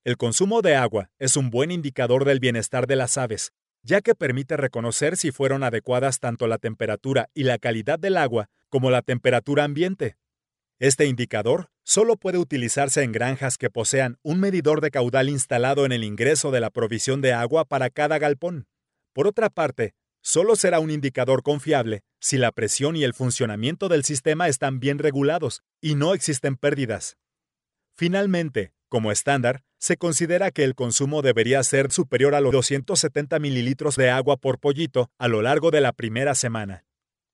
El consumo de agua es un buen indicador del bienestar de las aves, ya que permite reconocer si fueron adecuadas tanto la temperatura y la calidad del agua como la temperatura ambiente. Este indicador solo puede utilizarse en granjas que posean un medidor de caudal instalado en el ingreso de la provisión de agua para cada galpón. Por otra parte, solo será un indicador confiable si la presión y el funcionamiento del sistema están bien regulados y no existen pérdidas. Finalmente, como estándar, se considera que el consumo debería ser superior a los 270 mililitros de agua por pollito a lo largo de la primera semana.